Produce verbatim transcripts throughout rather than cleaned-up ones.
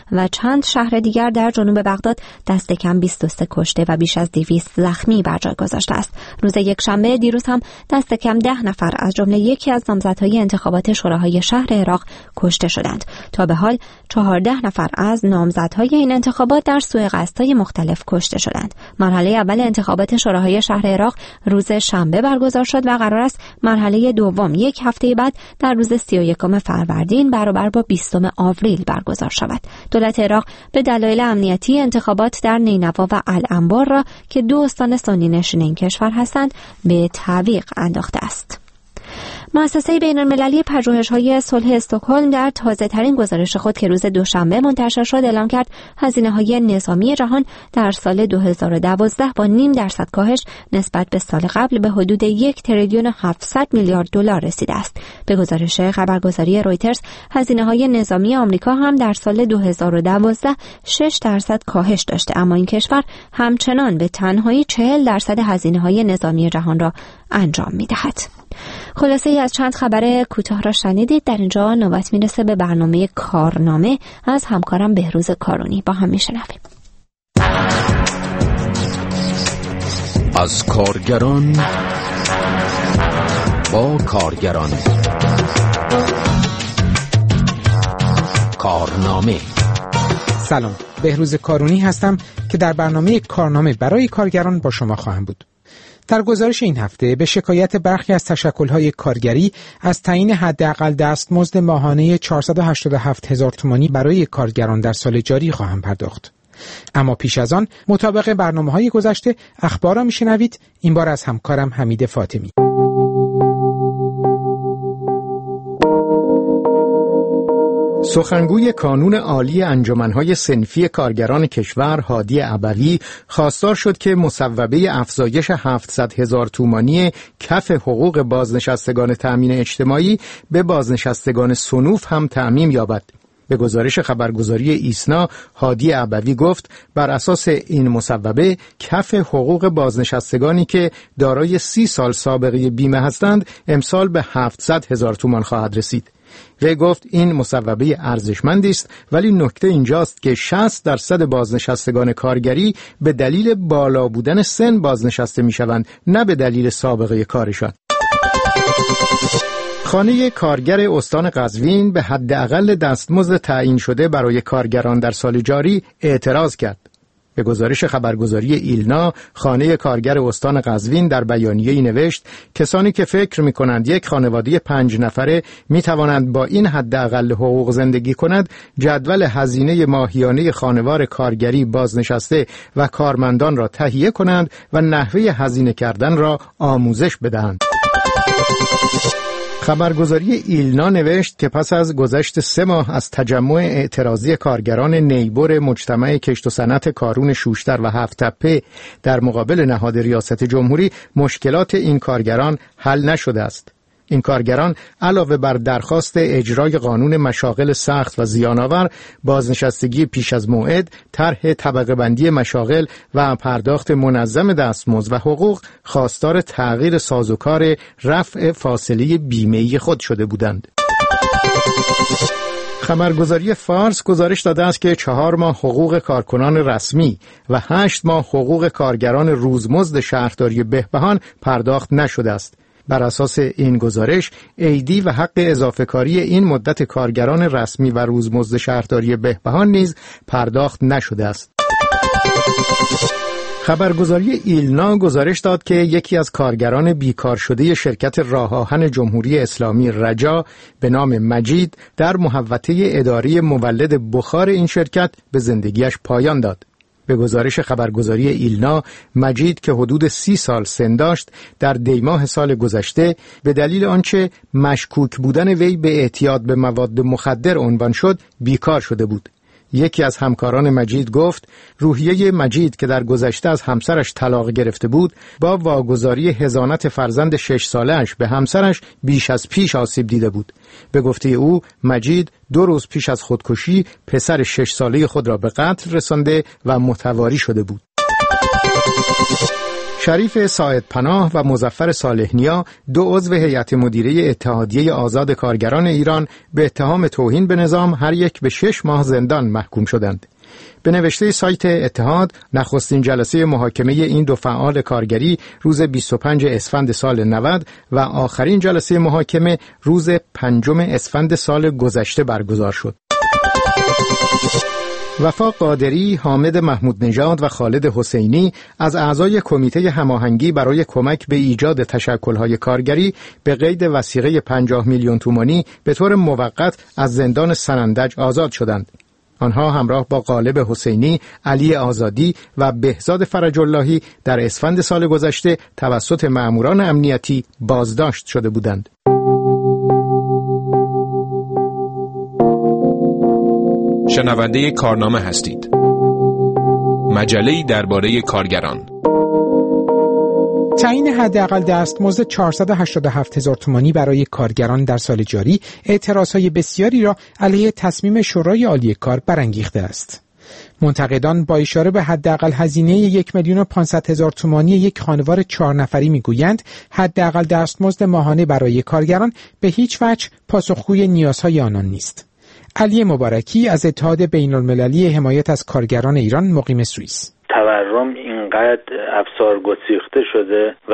و چند شهر دیگر در جنوب بغداد دست کم بیست و سه کشته و بیش از دویست زخمی بر جای گذاشته است. روز یکشنبه دیروز هم دست کم ده نفر از جمله یکی از نامزدهای انتخابات شوراهای شهر عراق کشته شدند. تا به حال چهارده نفر از نامزدهای این انتخابات در سوء قصدهای مختلف کشته شدند. مرحله اول انتخابات شوراهای شهر عراق روز شنبه برگزار شد و قرار است مرحله دوم یک هفته بعد در روز سی و یکم فروردین برابر با بیستم آوریل برگزار شود. دولت عراق به دلایل امنیتی انتخابات در نینوا و الانبار را که دو استان سنی نشین این کشور هستند به تعویق انداخته است. مؤسسه بین‌المللی پژوهش‌های صلح استکهلم در تازه‌ترین گزارش خود که روز دوشنبه منتشر شد اعلام کرد هزینه‌های نظامی جهان در سال دو هزار و دوازده با نیم درصد کاهش نسبت به سال قبل به حدود یک تریلیون و هفتصد میلیارد دلار رسیده است. به گزارش خبرگزاری رویترز هزینه‌های نظامی آمریکا هم در سال دو هزار و دوازده شش درصد کاهش داشته، اما این کشور همچنان به تنهایی چهل درصد هزینه‌های نظامی جهان را انجام می‌دهد. خلاصه ای از چند خبر کوتاه را شنیدید. در اینجا نوبت میرسه به برنامه کارنامه از همکارم بهروز کارونی. با هم میشنویم. از کارگران با کارگران کارنامه. سلام، بهروز کارونی هستم که در برنامه کارنامه برای کارگران با شما خواهم بود. در گزارش این هفته به شکایت برخی از تشکل‌های کارگری از تعیین حداقل دستمزد ماهانه چهارصد و هشتاد و هفت هزار تومانی برای کارگران در سال جاری خواهم پرداخت. اما پیش از آن مطابق برنامه‌های گذشته اخبار را می‌شنوید، این بار از همکارم حمید فاطمی. سخنگوی کانون عالی انجمن‌های صنفی کارگران کشور هادی ابوی خواستار شد که مصوبه افزایش هفتصد هزار تومانی کف حقوق بازنشستگان تأمین اجتماعی به بازنشستگان صنوف هم تعمیم یابد. به گزارش خبرگزاری ایسنا هادی ابوی گفت بر اساس این مصوبه کف حقوق بازنشستگانی که دارای سی سال سابقه بیمه هستند امسال به هفتصد هزار تومان خواهد رسید. وی گفت این مصوبه ارزشمندی است، ولی نکته اینجاست که شصت درصد بازنشستگان کارگری به دلیل بالا بودن سن بازنشسته میشوند، نه به دلیل سابقه کارشان. خانه کارگر استان قزوین به حداقل دستمزد تعیین شده برای کارگران در سال جاری اعتراض کرد. به گزارش خبرگزاری ایلنا، خانه کارگر استان قزوین در بیانیه‌ای نوشت کسانی که فکر می‌کنند یک خانواده پنج نفره می‌توانند با این حداقل حقوق زندگی کنند، جدول هزینه ماهیانه خانوار کارگری بازنشسته و کارمندان را تهیه کنند و نحوه هزینه کردن را آموزش بدهند. خبرگزاری ایلنا نوشت که پس از گذشت سه ماه از تجمع اعتراضی کارگران نیبر مجتمع کشت و صنعت کارون شوشتر و هفت تپه در مقابل نهاد ریاست جمهوری، مشکلات این کارگران حل نشده است. این کارگران علاوه بر درخواست اجرای قانون مشاغل سخت و زیان‌آور، بازنشستگی پیش از موعد، طرح طبقه بندی مشاغل و پرداخت منظم دستمزد و حقوق، خواستار تغییر سازوکار رفع فاصله بیمه‌ای خود شده بودند. خبرگزاری فارس گزارش داده است که چهار ماه حقوق کارکنان رسمی و هشت ماه حقوق کارگران روزمزد شهرداری بهبهان پرداخت نشده است. بر اساس این گزارش، عیدی و حق اضافه کاری این مدت کارگران رسمی و روزمزد شهرداری بهبهان نیز پرداخت نشده است. خبرگزاری ایلنا گزارش داد که یکی از کارگران بیکار شده شرکت راه آهن جمهوری اسلامی رجا به نام مجید در محوطه اداری مولد بخار این شرکت به زندگیش پایان داد. به گزارش خبرگزاری ایلنا، مجید که حدود سی سال سن داشت در دیماه سال گذشته به دلیل آنچه مشکوک بودن وی به اعتیاد به مواد مخدر عنوان شد بیکار شده بود. یکی از همکاران مجید گفت روحیه مجید که در گذشته از همسرش طلاق گرفته بود، با واگذاری حضانت فرزند شش ساله‌اش به همسرش بیش از پیش آسیب دیده بود. به گفته او، مجید دو روز پیش از خودکشی پسر شش ساله خود را به قتل رسانده و متواری شده بود. شریف ساعد پناه و مظفر صالح‌نیا، دو عضو هیئت مدیره اتحادیه آزاد کارگران ایران، به اتهام توهین به نظام هر یک به شش ماه زندان محکوم شدند. به نوشته سایت اتحاد، نخستین جلسه محاکمه این دو فعال کارگری روز بیست و پنجم اسفند سال نود و آخرین جلسه محاکمه روز پنجم اسفند سال گذشته برگزار شد. وفا قادری، حامد محمود نژاد و خالد حسینی از اعضای کمیته هماهنگی برای کمک به ایجاد تشکل‌های کارگری به قید وثیقه پنجاه میلیون تومانی به طور موقت از زندان سنندج آزاد شدند. آنها همراه با غالب حسینی، علی آزادی و بهزاد فرج اللهی در اسفند سال گذشته توسط مأموران امنیتی بازداشت شده بودند. شنونده کارنامه هستید. مجله‌ای درباره کارگران. تعیین حداقل دستمزد چهارصد و هشتاد و هفت هزار تومانی برای کارگران در سال جاری اعتراضهای بسیاری را علیه تصمیم شورای عالی کار برانگیخته است. منتقدان با اشاره به حداقل هزینه یک میلیون و پانصد هزار تومانی یک خانوار چهار نفری میگویند حداقل دستمزد ماهانه برای کارگران به هیچ وجه پاسخگوی نیازهای آنان نیست. علی مبارکی از اتحاد بین المللی حمایت از کارگران ایران مقیم سوئیس: تورم اینقدر افسار گسیخته شده و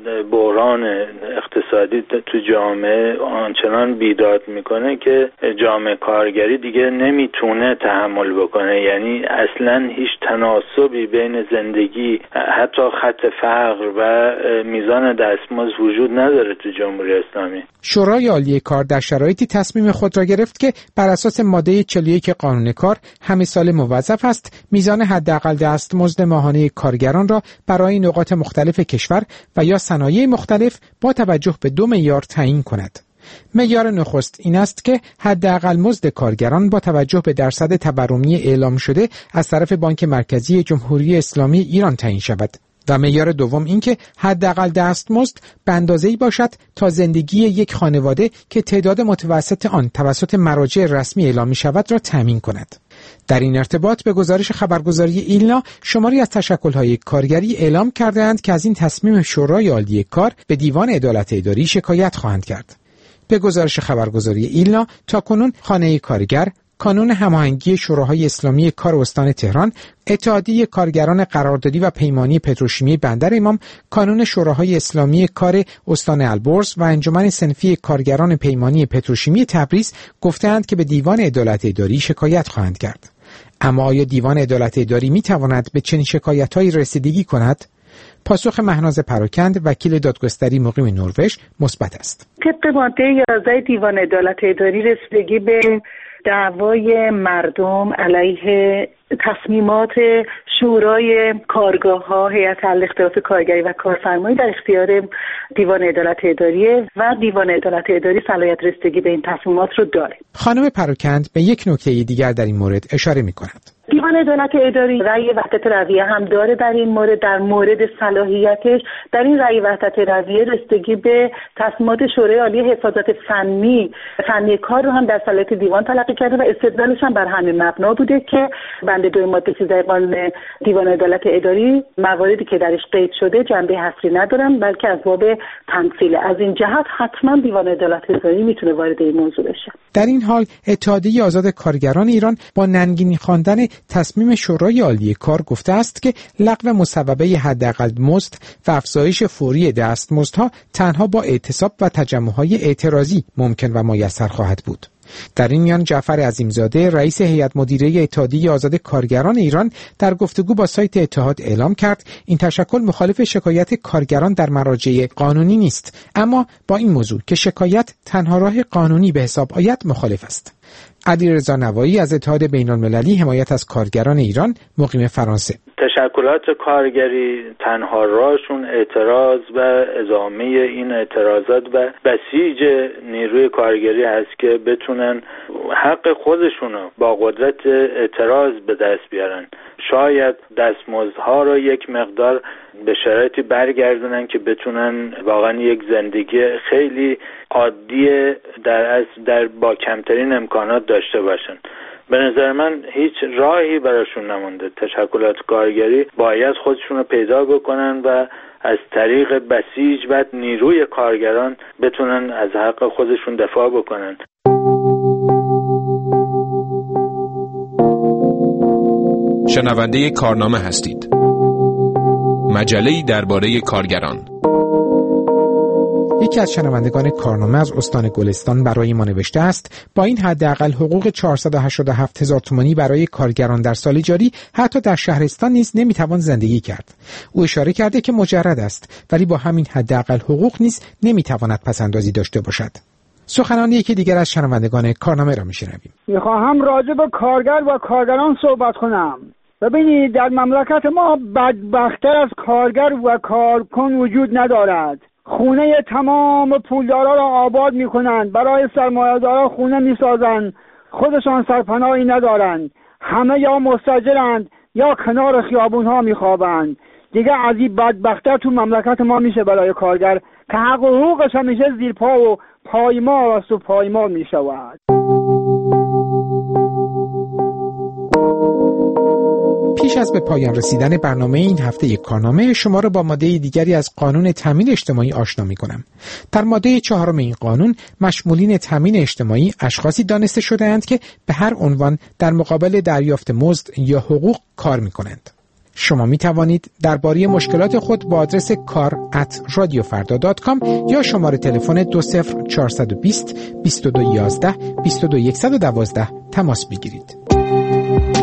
بحران اقتصادی تو جامعه آنچنان بیداد میکنه که جامعه کارگری دیگه نمیتونه تحمل بکنه. یعنی اصلا هیچ تناسبی بین زندگی، حتی خط فقر و میزان دستمزد وجود نداره تو جمهوری اسلامی. شورای عالی کار در شرایطی تصمیم خود را گرفت که بر اساس ماده چهل و یک قانون کار همه سال موظف است میزان حداقل دستمزد ماهانه کارگران را برای نقاط مختلف کشور و یا صنایع مختلف با توجه به دو معیار تعیین کند. معیار نخست این است که حداقل مزد کارگران با توجه به درصد تورمی اعلام شده از طرف بانک مرکزی جمهوری اسلامی ایران تعیین شود. و معیار دوم این که حداقل دستمزد به اندازه‌ای باشد تا زندگی یک خانواده که تعداد متوسط آن توسط مراجع رسمی اعلام می‌شود را تامین کند. در این ارتباط به گزارش خبرگزاری ایلنا، شماری از تشکل‌های کارگری اعلام کرده‌اند که از این تصمیم شورای عالی کار به دیوان عدالت اداری شکایت خواهند کرد. به گزارش خبرگزاری ایلنا، تاکنون خانه کارگر، کانون هماهنگی شوراهای اسلامی کار استان تهران، اتحادیه کارگران قراردادی و پیمانی پتروشیمی بندر امام، کانون شوراهای اسلامی کار استان البرز و انجمن صنفی کارگران پیمانی پتروشیمی تبریز گفتند که به دیوان عدالت اداری شکایت خواهند کرد. اما آیا دیوان عدالت اداری می تواند به چنین شکایت‌هایی رسیدگی کند؟ پاسخ مهناز پراکند، وکیل دادگستری مقیم نروژ، مثبت است. طبق ماده یازده دیوان عدالت اداری رسیدگی به دعوای مردم علیه تصمیمات شورای کارگاه‌ها، هیئت حل اختلاف کارگری و کارفرمایی در اختیار دیوان عدالت اداری و دیوان عدالت اداری صلاحیت رسیدگی به این تصمیمات رو داره. خانم پراکند به یک نکته دیگر در این مورد اشاره می‌کند. دیوان عدالت اداری رأی وحدت رویه هم داره در این مورد. در مورد صلاحیتش در این رأی وحدت رویه رسیدگی به تصمیمات شورای عالی حفاظت فنی فنی کار رو هم در صلاحیت دیوان تلقی کرده و استدلالش هم بر همین مبنا بوده که بند دو ماده سیزده قانون دیوان عدالت اداری مواردی که درش قید شده جنبه حصری ندارن، بلکه از باب تمثیل. از این جهت حتما دیوان عدالت اداری میتونه وارد این موضوع بشه. در این حال اتحادیه آزاد کارگران ایران با ننگینی خواندن تصمیم شورای عالی کار گفته است که لغو مصوبه حداقل مزد و افزایش فوری دستمزدها تنها با اعتصاب و تجمع‌های اعتراضی ممکن و میسر خواهد بود. در این میان جعفر عظیمزاده، رئیس هیئت مدیره اتحادیه آزاد کارگران ایران، در گفتگو با سایت اتحاد اعلام کرد این تشکل مخالف شکایت کارگران در مراجع قانونی نیست، اما با این موضوع که شکایت تنها راه قانونی به حساب آید مخالف است. علیرضا نوایی از اتحاد بین المللی حمایت از کارگران ایران، مقیم فرانسه: تشکلات کارگری تنها راهشون اعتراض و ادامه این اعتراضات و بسیج نیروی کارگری هست که بتونن حق خودشونو با قدرت اعتراض به دست بیارن. شاید دستمزدها رو یک مقدار به شرایطی برگردونن که بتونن واقعا یک زندگی خیلی عادی در از در با کمترین امکانات داشته باشن. به نظر من هیچ راهی براشون نمونده. تشکلات کارگری باید خودشون رو پیدا بکنن و از طریق بسیج و نیروی کارگران بتونن از حق خودشون دفاع بکنن. شنونده کارنامه هستید. مجله‌ای درباره کارگران. یکی از شنوندگان کارنامه از استان گلستان برای ما نوشته است: با این حداقل حقوق چهارصد و هشتاد و هفت هزار تومانی برای کارگران در سال جاری حتی در شهرستان نیز نمیتوان زندگی کرد. او اشاره کرده که مجرد است، ولی با همین حداقل حقوق نیز نمیتواند پس‌اندازی داشته باشد. سخنان یکی دیگر از شنوندگان کارنامه را میشنویم. میخواهم راجع به کارگر و کارگران صحبت کنم. ببینید، در مملکت ما بدبخت‌تر از کارگر و کارکن وجود ندارد. خونه تمام پولدارا را آباد میکنند، برای سرمایه‌دارا خونه میسازند، خودشان سرپناهی ندارند، همه یا مستاجرند یا کنار خیابونها میخوابند. دیگه از این بدبخت‌تر تو مملکت ما میشه برای کارگر که حق و حقوقش همیشه زیر پا و پایمال است و پایمال میشود. پیش از به پایان رسیدن برنامه این هفته کارنامه، شما را با ماده دیگری از قانون تامین اجتماعی آشنا می‌کنم. در ماده چهارم این قانون، مشمولین تامین اجتماعی اشخاصی دانسته شده‌اند که به هر عنوان در مقابل دریافت مزد یا حقوق کار می‌کنند. شما می توانید درباره مشکلات خود با آدرس کار ات رادیو فردا دات کام یا شماره تلفن دو صفر چهارصد و بیست بیست و دو یازده بیست و دو صد و دوازده تماس بگیرید.